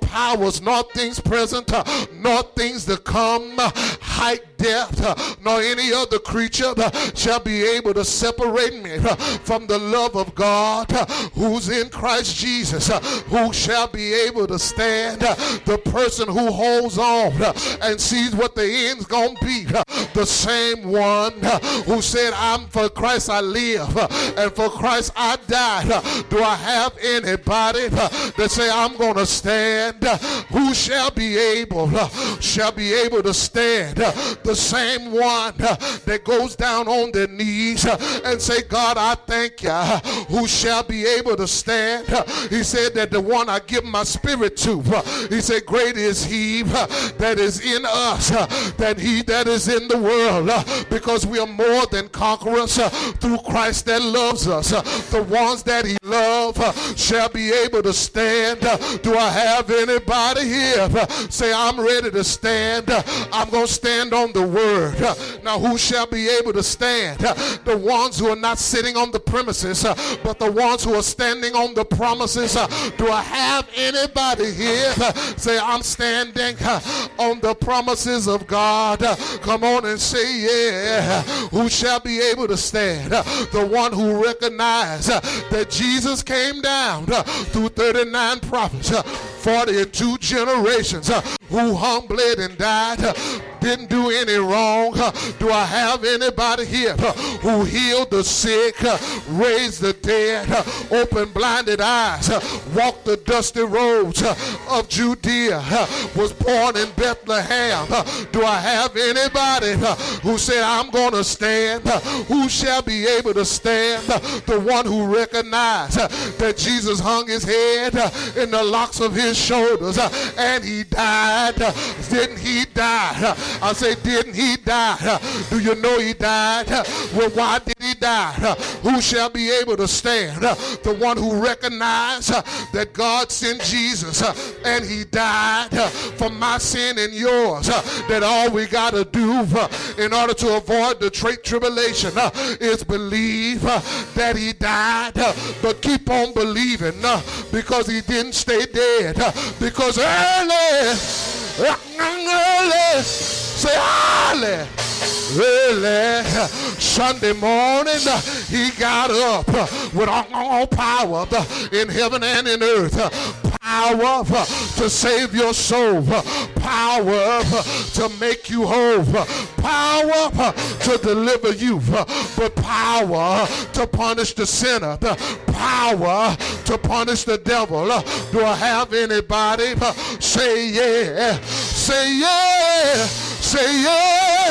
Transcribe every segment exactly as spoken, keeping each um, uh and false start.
powers, nor things present, uh, nor things to come, uh, height, depth, uh, nor any other creature uh, shall be able to separate me uh, from the love of God uh, who's in Christ Jesus. Uh, who shall be able to stand? Uh, the person who holds on uh, and sees what the end's gonna be. Uh, the same one uh, who said, I'm for Christ I live, uh, and for Christ I died. Uh, do I have anybody uh, that say, I'm gonna stand? Uh, who shall be able, uh, shall be able to stand? Uh, the same one uh, that goes down on their knees uh, and say, God, I thank you. Uh, who shall be able to stand? Uh, he said that the one I give my spirit to, uh, he said, great is he uh, that is in us uh, than he that is in the world, uh, because we are more than conquerors uh, through Christ that loves us. Uh, the ones that he loves uh, shall be able to stand. Uh, do I have anybody here? Uh, say, I'm ready to stand. Uh, I'm going to stand on the word. Uh, now, who shall be able to stand? Uh, the ones who are not sitting on the premises, uh, but the ones who are standing on the promises. Uh, do I have anybody here? Uh, say, I'm standing uh, on the promises of God. Uh, come on and say, yeah. Who shall be able to stand? Uh, the one who recognized uh, that Jesus came down uh, through thirty-nine prophets, uh, forty-two generations, uh, who hung, bled, and died, uh, didn't do any wrong. Uh, do I have anybody here uh, who healed the sick, uh, raised the dead, uh, opened blinded eyes, uh, walked the dusty roads uh, of Judea, uh, was born in Bethlehem? Uh, do I have anybody uh, who said, I'm going to stand? Uh, who shall be able to stand? Uh, the one who recognized uh, that Jesus hung his head uh, in the locks of his shoulders uh, and he died. Uh, didn't he die? Uh, I say, didn't he die? Uh, do you know he died? Uh, well, why did he die? Uh, who shall be able to stand? Uh, the one who recognized uh, that God sent Jesus uh, and he died uh, for my sin and yours. Uh, that all we got to do uh, in order to avoid the great tribulation uh, is believe uh, that he died, uh, but keep on believing uh, because he didn't stay dead. Uh, because early, early, say early, early Sunday morning, uh, he got up uh, with all, all power uh, in heaven and in earth. Uh, power uh, to save your soul. Uh, power uh, to make you whole. Uh, power uh, to deliver you. Uh, but power uh, to punish the sinner. Uh, power to punish the devil. Uh, do I have anybody? Uh, say yeah. Say yeah. Say yeah.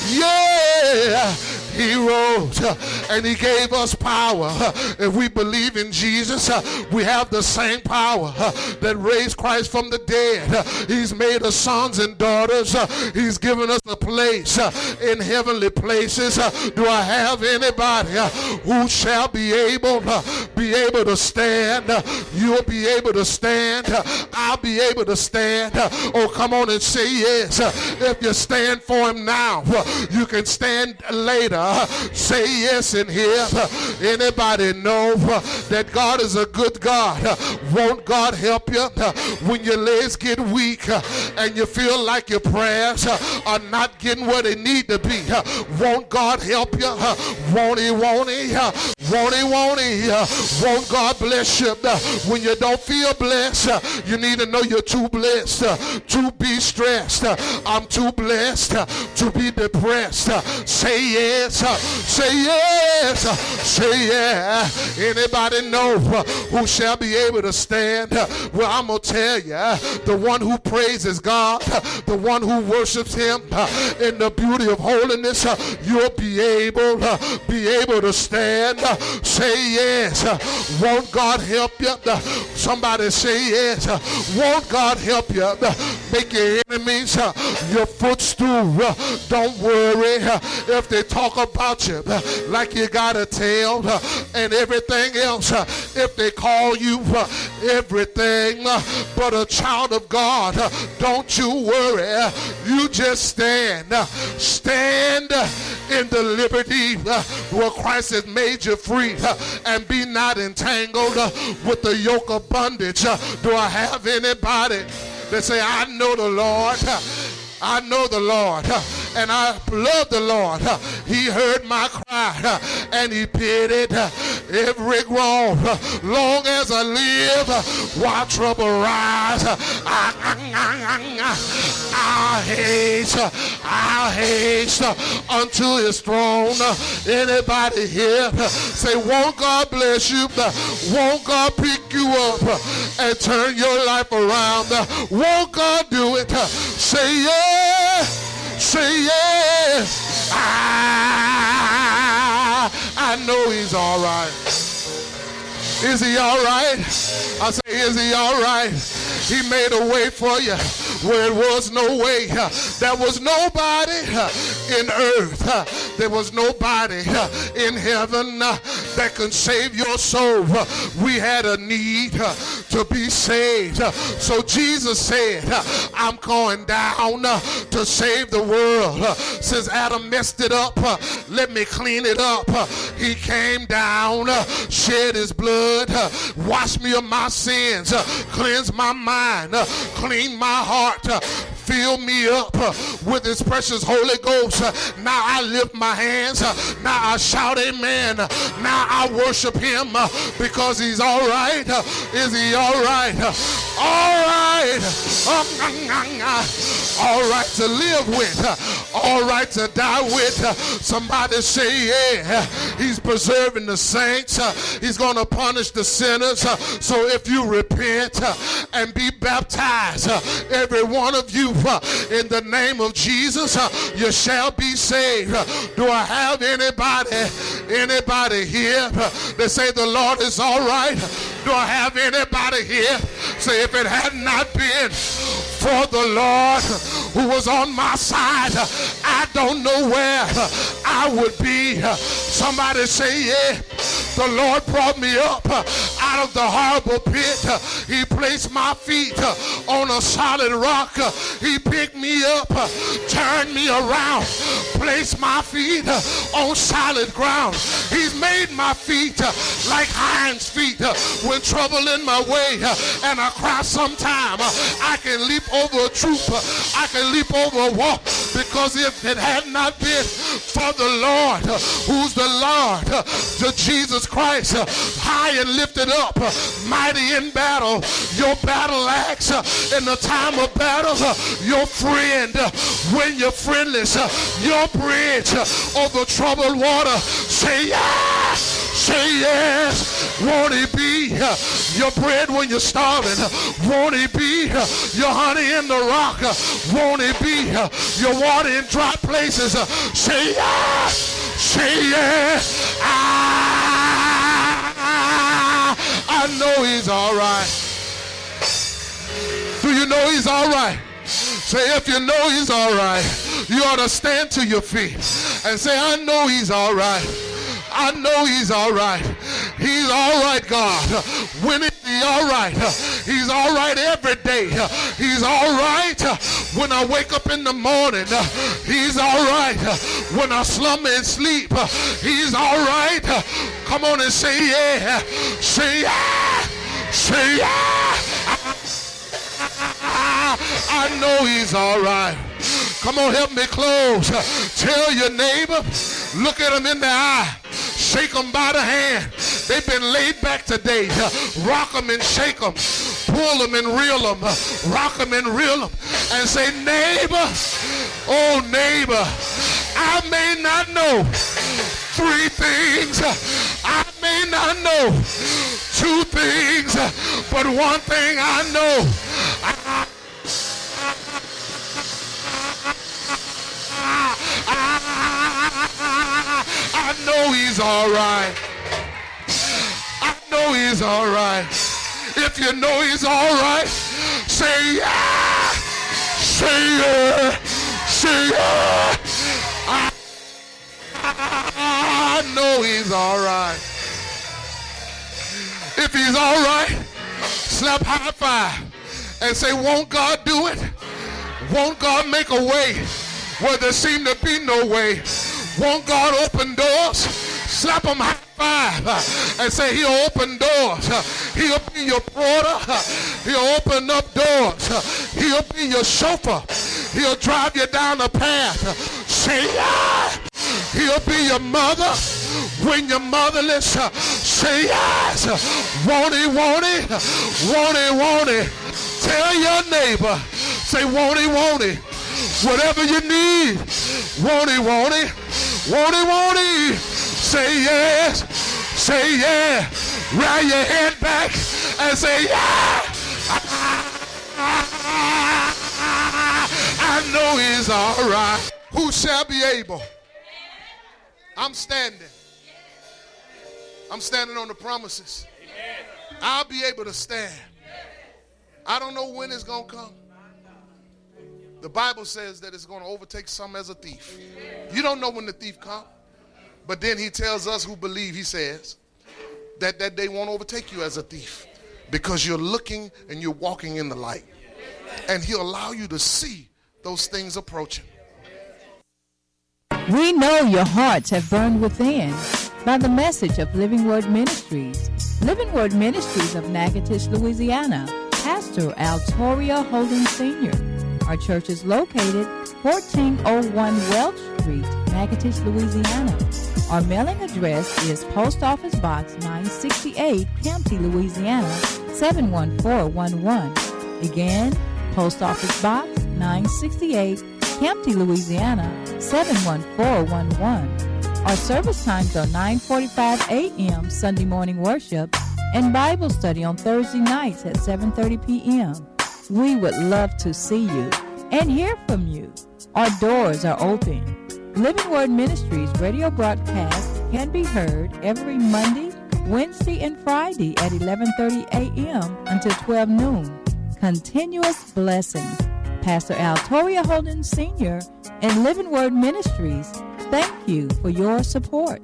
Yeah. He rose uh, and he gave us power. Uh, if we believe in Jesus, uh, we have the same power uh, that raised Christ from the dead. Uh, he's made us sons and daughters. Uh, he's given us a place uh, in heavenly places. Uh, do I have anybody uh, who shall be able uh, be able to stand? Uh, you'll be able to stand. Uh, I'll be able to stand. Uh, oh, come on and say yes. Uh, if you stand for him now, uh, you can stand later. Uh, say yes in here. Uh, anybody know uh, that God is a good God? Uh, won't God help you uh, when your legs get weak uh, and you feel like your prayers uh, are not getting where they need to be? Uh, won't God help you? Uh, won't he, won't he? Uh, won't he, won't he? Uh, won't God bless you? Uh, when you don't feel blessed, uh, you need to know you're too blessed uh, to be stressed. Uh, I'm too blessed uh, to be depressed. Uh, say yes. Uh, say yes. Uh, say yeah. Anybody know uh, who shall be able to stand? Uh, well, I'm going to tell you, uh, the one who praises God, uh, the one who worships him uh, in the beauty of holiness, uh, you'll be able, uh, be able to stand. Uh, say yes. Uh, won't God help you? Uh, somebody say yes. Uh, won't God help you? Uh, make your enemies uh, your footstool. Uh, don't worry uh, if they talk about about you like you got a tail and everything else. If they call you everything but a child of God, don't you worry. You just stand. Stand in the liberty where Christ has made you free, and be not entangled with the yoke of bondage. Do I have anybody that say, I know the Lord? I know the Lord, and I love the Lord. He heard my cry, and he pitied every groan. Long as I live, while trouble rise, I, I, I haste, I haste unto his throne. Anybody here say, won't God bless you? Won't God pick you up and turn your life around? Won't God do it? Say yes. Say yes. I, I know he's all right. Is he all right? I say, is he all right? He made a way for you where it was no way. There was nobody in earth. There was nobody in heaven that can save your soul. We had a need to be saved. So Jesus said, I'm going down to save the world. Since Adam messed it up, let me clean it up. He came down, shed his blood, washed me of my sins, cleanse my mind, clean my heart, fill me up with his precious Holy Ghost. Now I lift my hands. Now I shout amen. Now I worship him because he's all right. Is he all right? All right. All right to live with. All right to die with. Somebody say, yeah. He's preserving the saints. He's going to punish the sinners. So if you repent and be baptized, every one of you, in the name of Jesus, you shall be saved. Do I have anybody, anybody here that say the Lord is all right? Do I have anybody here say, if it had not been for the Lord who was on my side, I don't know where I would be? Somebody say, yeah. The Lord brought me up out of the horrible pit. He placed my feet on a solid rock. He picked me up, turned me around, placed my feet on solid ground. He's made my feet like hinds feet when trouble in my way and I cry sometime. I can leap over a troop. I can leap over a wall, because if it had not been for the Lord, who's the Lord, the Jesus Christ, high and lifted up, mighty in battle, your battle axe in the time of battle, your friend when you're friendless, your bridge over troubled water. Say yes, say yes. Won't he be your bread when you're starving? Won't he be your honey in the rock? Won't he be your water in dry places? Say yes, say yes. I, I know he's all right. Do you know he's all right? Say, if you know he's all right, you ought to stand to your feet and say, I know he's all right. I know he's all right. He's all right, God. When is he all right? He's all right every day. He's all right when I wake up in the morning. He's all right when I slumber and sleep. He's all right. Come on and say yeah. Say yeah. Say yeah. I know he's all right. Come on, help me close. Tell your neighbor, look at him in the eye. Shake them by the hand. They've been laid back today. Rock them and shake them. Pull them and reel them. Rock them and reel them. And say, neighbor, oh neighbor, I may not know three things. I may not know two things. But one thing I know. I, I know he's all right. I know he's all right. If you know he's all right, say yeah. Say yeah. Say yeah. I, I know he's all right. If he's all right, slap high five and say, won't God do it? Won't God make a way where there seemed to be no way? Won't God open doors? Slap him high five and say, he'll open doors. He'll be your porter. He'll open up doors. He'll be your chauffeur. He'll drive you down the path. Say yeah. He'll be your mother when you're motherless. Say yes. Won't he, won't he? Won't he, won't he? Tell your neighbor. Say won't he, won't he? Whatever you need. Won't he, won't he? Won't he, won't he? Say yes. Say yeah. Roll your head back and say yeah. I know he's all right. Who shall be able? I'm standing. I'm standing on the promises. I'll be able to stand. I don't know when it's going to come. The Bible says that it's going to overtake some as a thief. You don't know when the thief comes. But then he tells us who believe, he says, that that day won't overtake you as a thief because you're looking and you're walking in the light. And he'll allow you to see those things approaching. We know your hearts have burned within by the message of Living Word Ministries. Living Word Ministries of Natchitoches, Louisiana. Pastor Altoria Holden Senior Our church is located fourteen oh one Welch Street, Natchitoches, Louisiana. Our mailing address is Post Office Box nine sixty-eight, Campty, Louisiana, seven one four one one. Again, Post Office Box nine sixty-eight, Campty, Louisiana, seven one four one one. Our service times are nine forty-five a.m. Sunday morning worship and Bible study on Thursday nights at seven thirty p.m. We would love to see you and hear from you. Our doors are open. Living Word Ministries radio broadcast can be heard every Monday, Wednesday, and Friday at eleven thirty a.m. until twelve noon. Continuous blessings. Pastor Altoria Holden Senior and Living Word Ministries, thank you for your support.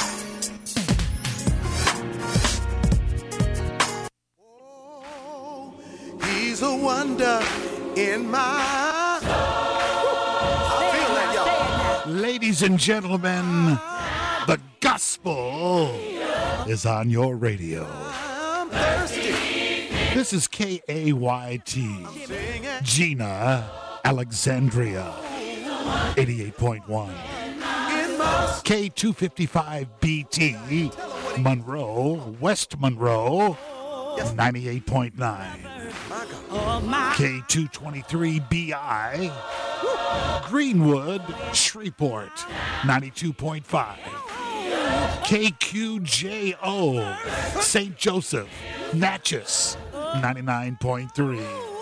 Oh, he's a wonder in my soul. I feel that, y'all. Ladies and gentlemen, the gospel is on your radio. I'm thirsty. This is K A Y T, Gina, Alexandria, eighty-eight point one. K two fifty-five B T, Monroe, West Monroe, ninety-eight point nine. K two twenty-three B I, Greenwood, Shreveport, ninety-two point five. K Q J O, Saint Joseph, Natchez, ninety-nine point three.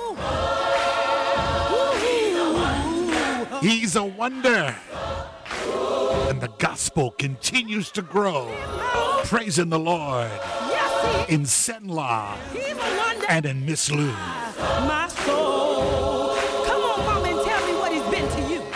He's a wonder. And the gospel continues to grow. Praising the Lord in Senla and in Miss Lou. My soul. Come on, Mama, and tell me what he's been to you.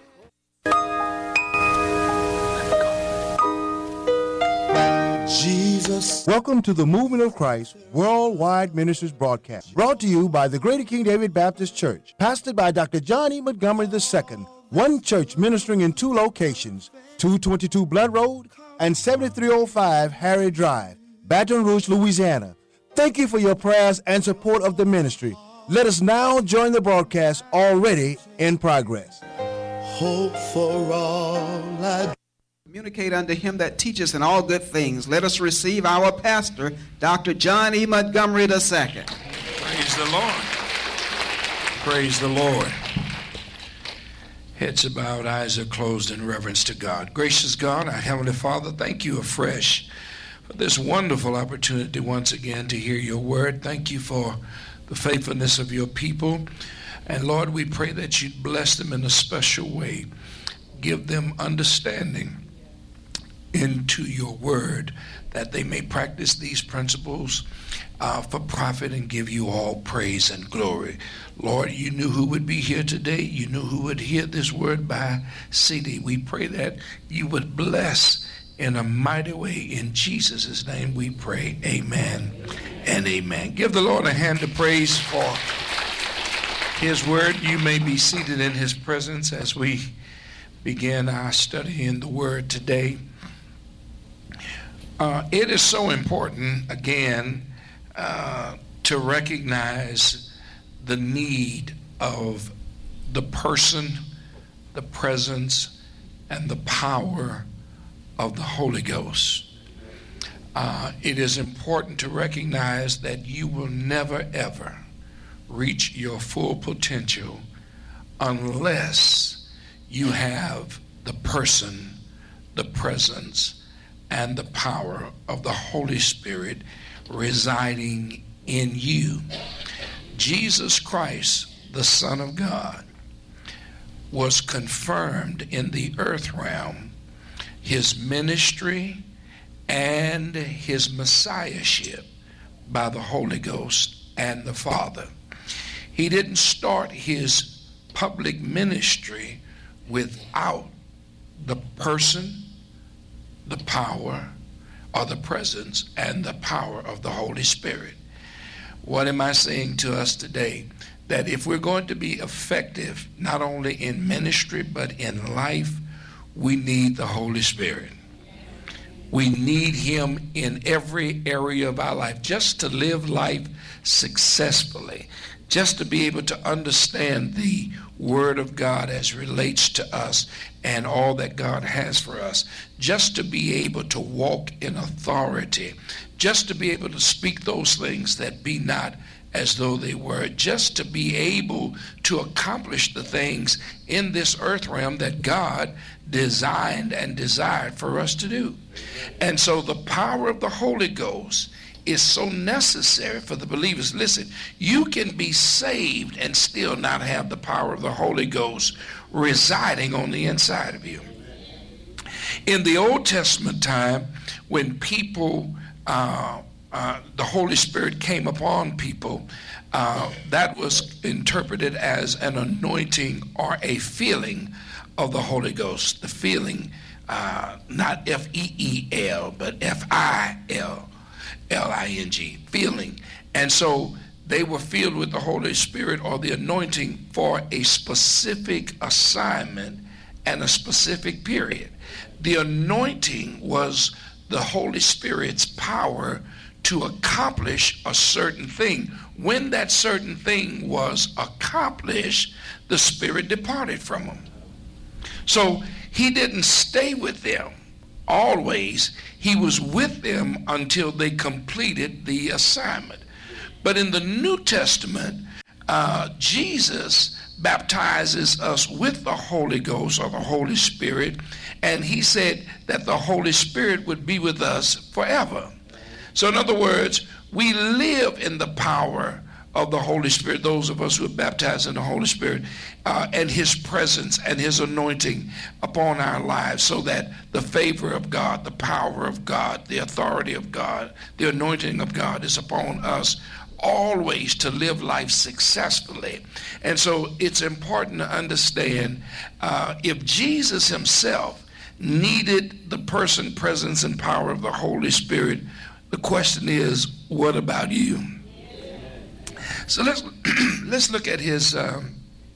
Jesus. Welcome to the Movement of Christ Worldwide Ministries broadcast, brought to you by the Greater King David Baptist Church, pastored by Doctor John E. Montgomery the Second, one church ministering in two locations, two twenty-two Blood Road and seventy-three oh five Harry Drive, Baton Rouge, Louisiana. Thank you for your prayers and support of the ministry. Let us now join the broadcast already in progress. Hope for all I Communicate unto him that teaches in all good things. Let us receive our pastor, Doctor John E. Montgomery the Second. Praise the Lord. Praise the Lord. Heads are bowed, eyes are closed in reverence to God. Gracious God, our Heavenly Father, thank you afresh for this wonderful opportunity once again to hear your word. Thank you for the faithfulness of your people. And Lord, we pray that you'd bless them in a special way. Give them understanding into your word, that they may practice these principles uh, for profit and give you all praise and glory. Lord, you knew who would be here today. You knew who would hear this word by C D. We pray that you would bless in a mighty way. In Jesus' name we pray. Amen and amen. Give the Lord a hand of praise for his word. You may be seated in his presence as we begin our study in the word today. Uh, it is so important, again, uh, to recognize the need of the person, the presence, and the power of the Holy Ghost. Uh, it is important to recognize that you will never, ever reach your full potential unless you have the person, the presence, and the power of the Holy Spirit residing in you. Jesus Christ, the Son of God, was confirmed in the earth realm, his ministry and his messiahship by the Holy Ghost and the Father. He didn't start his public ministry without the person, the power, or the presence and the power of the Holy Spirit. What am I saying to us today? That if we're going to be effective, not only in ministry, but in life, we need the Holy Spirit. We need him in every area of our life, just to live life successfully, just to be able to understand the Word of God as relates to us and all that God has for us, just to be able to walk in authority, just to be able to speak those things that be not as though they were, just to be able to accomplish the things in this earth realm that God designed and desired for us to do. And so the power of the Holy Ghost is so necessary for the believers. Listen, you can be saved and still not have the power of the Holy Ghost residing on the inside of you. In the Old Testament time, when people, uh, uh, the Holy Spirit came upon people, uh, that was interpreted as an anointing or a feeling of the Holy Ghost. The feeling, uh, not F E E L, but F I L. L I N G, feeling. And so they were filled with the Holy Spirit or the anointing for a specific assignment and a specific period. The anointing was the Holy Spirit's power to accomplish a certain thing. When that certain thing was accomplished, the Spirit departed from them. So he didn't stay with them always. He was with them until they completed the assignment. But in the New Testament, uh, Jesus baptizes us with the Holy Ghost or the Holy Spirit, and he said that the Holy Spirit would be with us forever. So in other words, we live in the power of the Holy Spirit, those of us who are baptized in the Holy Spirit, uh, and his presence and his anointing upon our lives, so that the favor of God, the power of God, the authority of God, the anointing of God is upon us always to live life successfully. And so it's important to understand, uh, if Jesus himself needed the person, presence, and power of the Holy Spirit, the question is, what about you? So let's let's look at his um,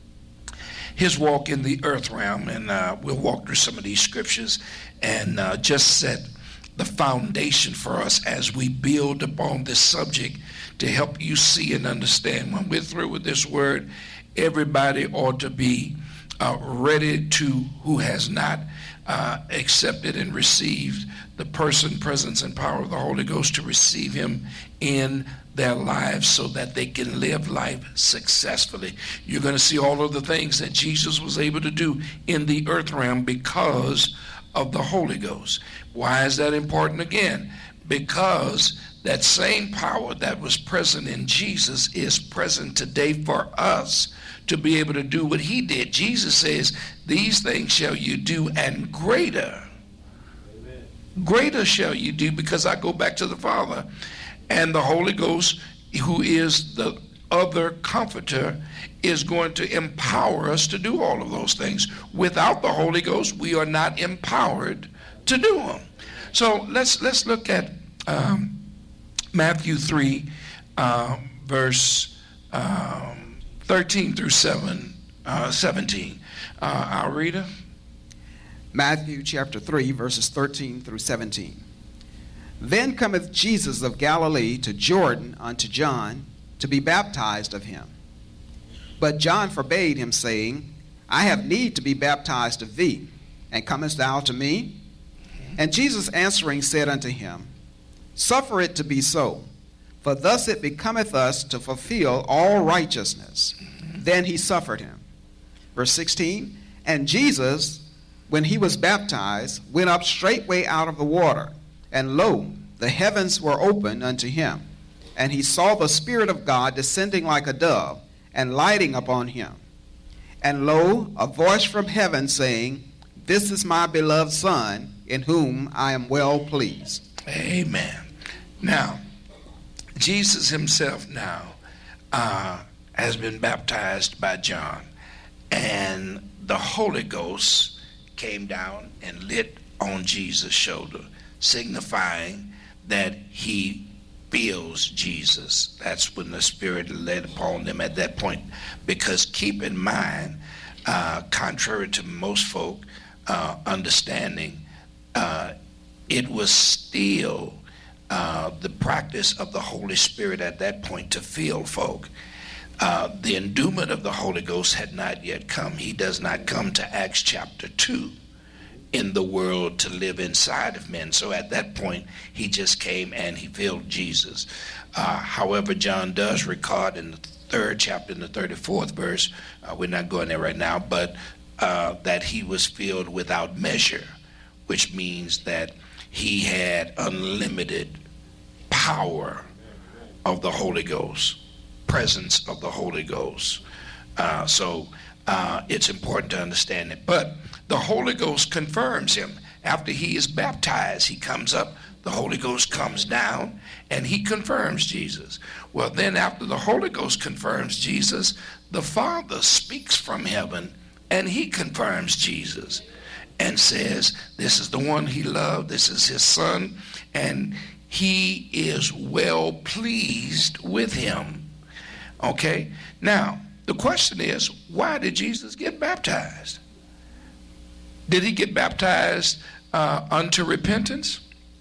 his walk in the earth realm, and uh, we'll walk through some of these scriptures and uh, just set the foundation for us as we build upon this subject to help you see and understand. When we're through with this word, everybody ought to be uh, ready to, who has not uh, accepted and received the person, presence, and power of the Holy Ghost, to receive him in their lives so that they can live life successfully. You're going to see all of the things that Jesus was able to do in the earth realm because of the Holy Ghost. Why is that important again? Because that same power that was present in Jesus is present today for us to be able to do what he did. Jesus says, these things shall you do, and greater greater shall you do, because I go back to the Father. And the Holy Ghost, who is the other comforter, is going to empower us to do all of those things. Without the Holy Ghost, we are not empowered to do them. So let's let's look at um, Matthew three, um, verse um, thirteen through seven, uh, seventeen. Uh, I'll read it. Matthew chapter three, verses thirteen through seventeen. Then cometh Jesus of Galilee to Jordan unto John to be baptized of him. But John forbade him, saying, I have need to be baptized of thee, and comest thou to me? And Jesus answering said unto him, Suffer it to be so, for thus it becometh us to fulfill all righteousness. Then he suffered him. Verse sixteen, and Jesus, when he was baptized, went up straightway out of the water, and lo, the heavens were opened unto him, and he saw the Spirit of God descending like a dove, and lighting upon him. And lo, a voice from heaven saying, This is my beloved Son, in whom I am well pleased. Amen. Now, Jesus himself now uh, has been baptized by John, and the Holy Ghost came down and lit on Jesus' shoulder, signifying that he feels Jesus. That's when the Spirit led upon them at that point. Because keep in mind, uh, contrary to most folk uh, understanding, uh, it was still uh, the practice of the Holy Spirit at that point to fill folk. Uh, the endowment of the Holy Ghost had not yet come. He does not come to Acts chapter two in the world to live inside of men. So at that point, he just came and he filled Jesus. Uh, however, John does record in the third chapter, in the thirty-fourth verse, uh, we're not going there right now, but uh, that he was filled without measure, which means that he had unlimited power of the Holy Ghost, presence of the Holy Ghost. Uh, so uh, it's important to understand it. But the Holy Ghost confirms him. After he is baptized, he comes up, the Holy Ghost comes down, and he confirms Jesus. Well, then after the Holy Ghost confirms Jesus, the Father speaks from heaven, and he confirms Jesus and says, this is the one he loved, this is his Son, and he is well pleased with him. Okay? Now, the question is, why did Jesus get baptized? Did he get baptized uh, unto repentance?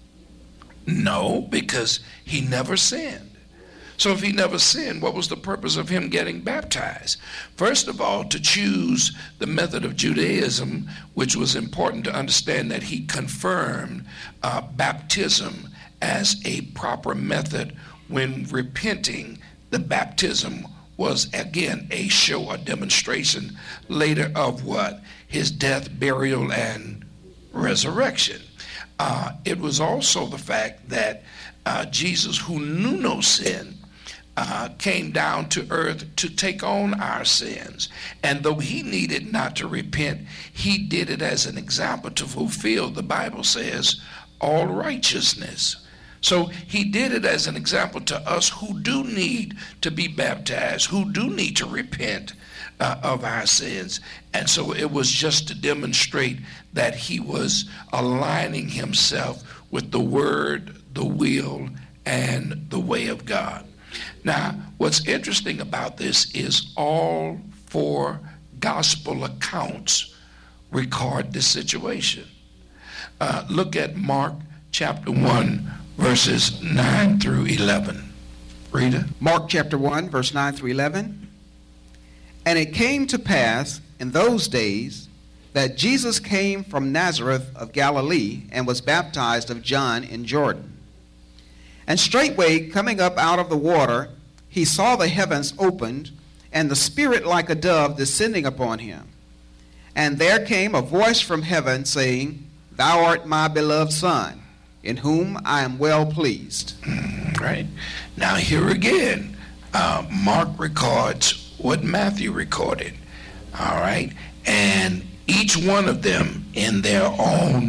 No, because he never sinned. So if he never sinned, what was the purpose of him getting baptized? First of all, to choose the method of Judaism, which was important to understand that he confirmed uh, baptism as a proper method when repenting. The baptism was, again, a show, a demonstration later of what? His death, burial, and resurrection. Uh, it was also the fact that uh, Jesus, who knew no sin, uh, came down to earth to take on our sins. And though he needed not to repent, he did it as an example to fulfill, the Bible says, all righteousness. So he did it as an example to us who do need to be baptized, who do need to repent uh, of our sins. And so it was just to demonstrate that he was aligning himself with the word, the will, and the way of God. Now, what's interesting about this is all four gospel accounts record this situation. Uh, look at Mark chapter one, verses nine through eleven. Rita? Mark chapter one, verse nine through eleven. And it came to pass in those days that Jesus came from Nazareth of Galilee and was baptized of John in Jordan. And straightway coming up out of the water, he saw the heavens opened, and the Spirit like a dove descending upon him. And there came a voice from heaven saying, Thou art my beloved Son, in whom I am well pleased. Right. Now here again, uh, Mark records what Matthew recorded. All right. And each one of them in their own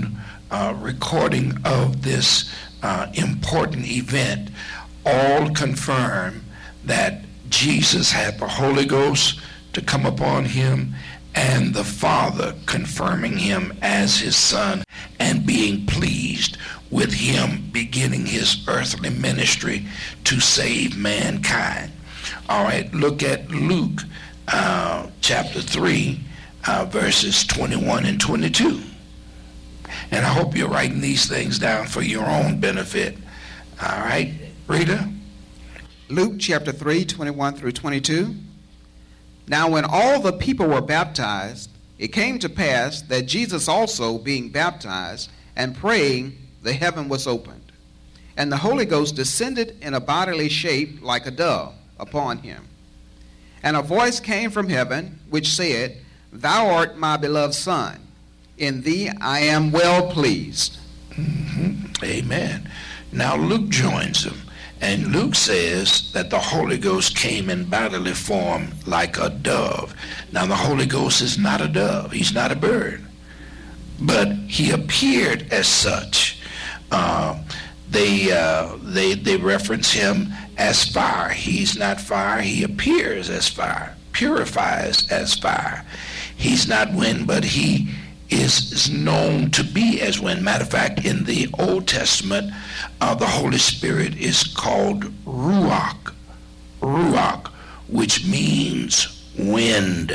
uh, recording of this uh, important event all confirm that Jesus had the Holy Ghost to come upon him, and the Father confirming him as his Son and being pleased with him beginning his earthly ministry to save mankind. All right, look at Luke uh, chapter three, uh, verses twenty-one and twenty-two. And I hope you're writing these things down for your own benefit. All right, Rita? Luke chapter three, twenty-one through twenty-two. Now when all the people were baptized, it came to pass that Jesus also, being baptized and praying, the heaven was opened, and the Holy Ghost descended in a bodily shape like a dove upon him. And a voice came from heaven, which said, Thou art my beloved Son, in thee I am well pleased. Mm-hmm. Amen. Now Luke joins them, and Luke says that the Holy Ghost came in bodily form like a dove. Now the Holy Ghost is not a dove. He's not a bird. But he appeared as such. Uh, they, uh, they, they reference him as fire. He's not fire. He appears as fire, purifies as fire. He's not wind, but he is, is known to be as wind. Matter of fact, in the Old Testament, uh, the Holy Spirit is called Ruach, Ruach, which means wind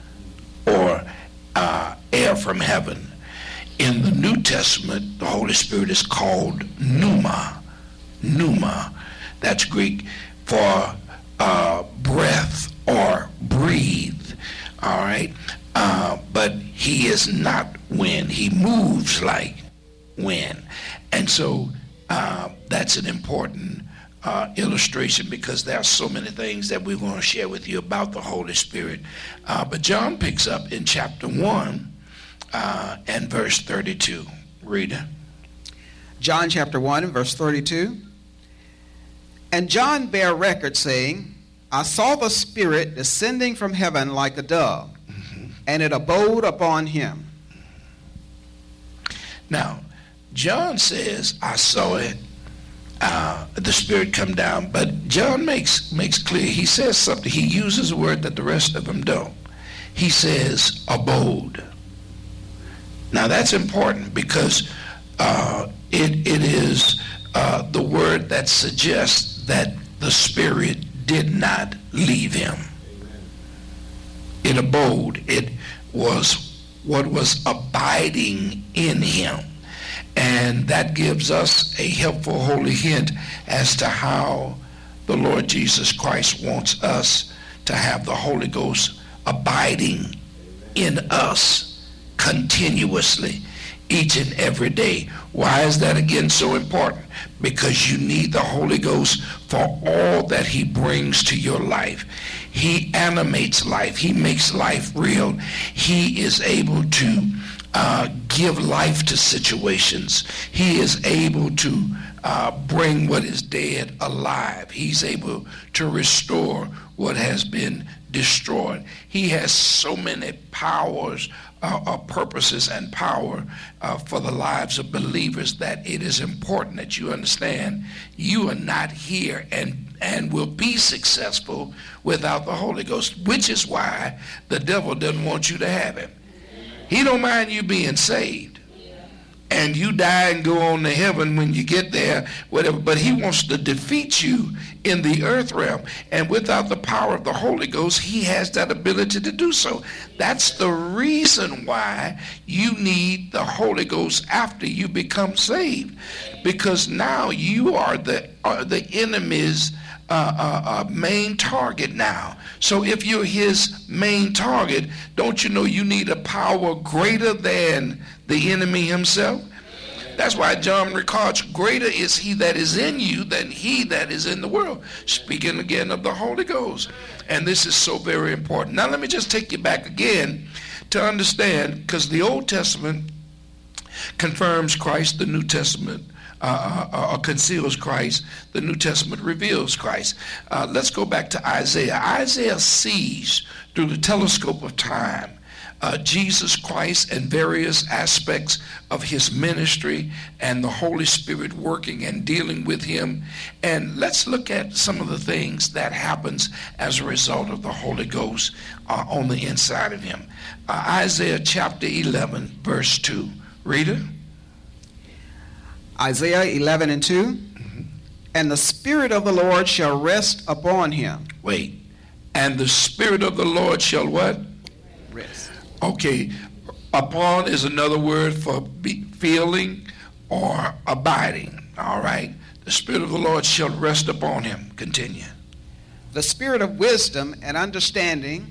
or uh, air from heaven. In the New Testament, the Holy Spirit is called Pneuma, Pneuma. That's Greek for uh, breath or breathe, all right? Uh, but he is not wind. He moves like wind. And so uh, that's an important uh, illustration, because there are so many things that we want to share with you about the Holy Spirit. Uh, but John picks up in chapter one uh, and verse thirty-two. Rita. John chapter one and verse thirty-two. And John bare record, saying, I saw the Spirit descending from heaven like a dove, mm-hmm. and it abode upon him. Now, John says, I saw it, uh, the Spirit come down, but John makes makes clear, he says something, he uses a word that the rest of them don't. He says, abode. Now that's important, because uh, it it is uh, the word that suggests that the Spirit did not leave him. It abode. It was what was abiding in him. And that gives us a helpful holy hint as to how the Lord Jesus Christ wants us to have the Holy Ghost abiding in us continuously, each and every day. Why is that again so important? Because you need the Holy Ghost for all that he brings to your life. He animates life. He makes life real. He is able to uh, give life to situations. He is able to uh, bring what is dead alive. He's able to restore what has been destroyed. He has so many powers, uh, uh, purposes and power uh, for the lives of believers, that it is important that you understand you are not here and and will be successful without the Holy Ghost, which is why the devil doesn't want you to have him. He don't mind you being saved, and you die and go on to heaven when you get there, whatever, but he wants to defeat you in the earth realm. And without the power of the Holy Ghost, he has that ability to do so. That's the reason why you need the Holy Ghost after you become saved, because now you are the, are the enemy's uh, uh, uh, main target now. So if you're his main target, don't you know you need a power greater than the enemy himself? That's why John records, greater is he that is in you than he that is in the world. Speaking again of the Holy Ghost. And this is so very important. Now let me just take you back again to understand, because the Old Testament confirms Christ, the New Testament uh, uh, uh, conceals Christ, the New Testament reveals Christ. Uh, let's go back to Isaiah. Isaiah sees through the telescope of time uh, Jesus Christ and various aspects of his ministry and the Holy Spirit working and dealing with him. And let's look at some of the things that happens as a result of the Holy Ghost uh, on the inside of him. Uh, Isaiah chapter eleven, verse two. Reader? Isaiah eleven and two. Mm-hmm. And the Spirit of the Lord shall rest upon him. Wait. And the Spirit of the Lord shall what? Rest. Okay. Upon is another word for be feeling or abiding. All right. The Spirit of the Lord shall rest upon him. Continue. The Spirit of wisdom and understanding,